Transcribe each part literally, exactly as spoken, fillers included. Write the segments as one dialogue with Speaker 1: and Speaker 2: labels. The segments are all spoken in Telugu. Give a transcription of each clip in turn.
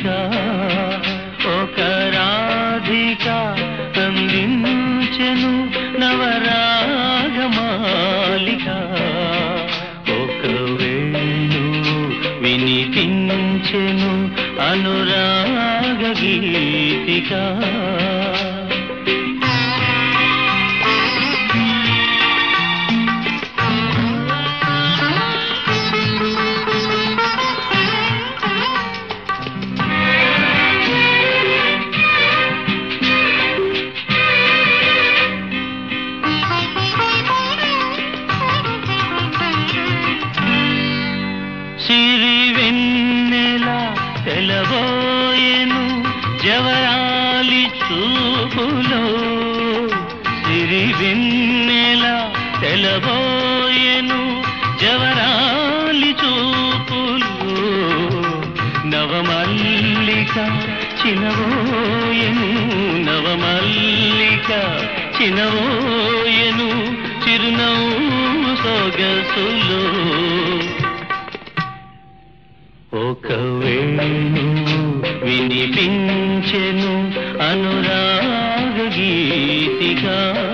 Speaker 1: రాధిక ఒక రాధిక అందించెను నవరాగమాలిక ఒక వేణు వినిపించెను అనురాగ గీతిక సిరివెన్నెల తెలబోయెను జవరాలి చూపులో సిరివెన్నెల తెలబోయెను జవరాలి చూపులో నవమల్లిక చినవోయెను నవమల్లిక చినవోయెను చిరునవ్వు సొగసులో ఒక వేణు వినిపించెను అనురాగ గీతిక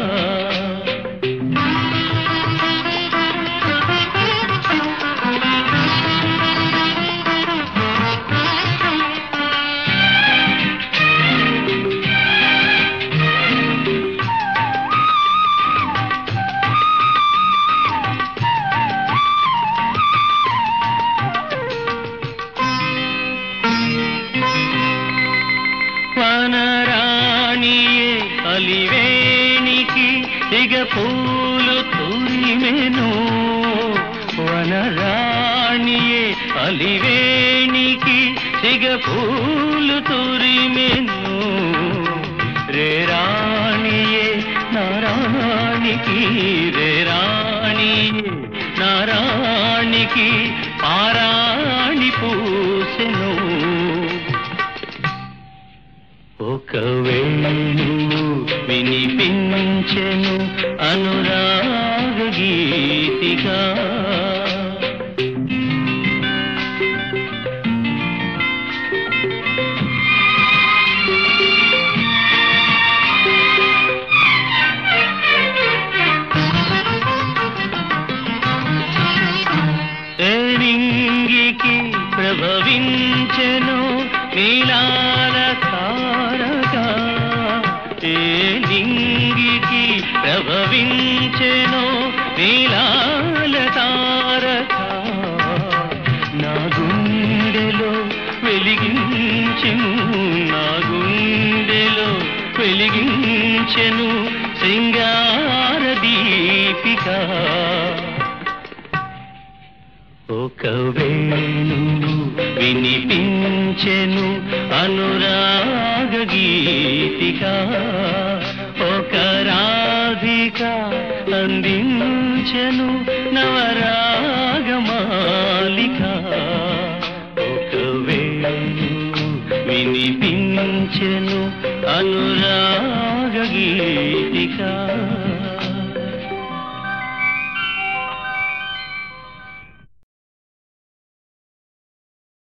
Speaker 1: వనరాణియే అలివేణికి సిగ పూలు తూరిమెను వనరాణియే అలివేణికి సిగ పూలు తూరిమెను రే రాణియే నారాణికి రే రాణియే నారాణికి పారాణి పూసెను ఒక వేణు వినిపించెను అనురాగ గీతిక నింగికి ప్రభవించెను నీలాల తారక ఏ నింగికి ప్రభవించెను నీలాల తారక నా గుండెలో వెలిగించెను నా గుండెలో వెలిగించెను సింగార దీపిక ఒక వేణు వినిపించెను అనురాగ గీతిక ఒక రాధిక అందించెను నవరాగమాలిక ఒక వేణు వినిపించెను అనురాగ గీతిక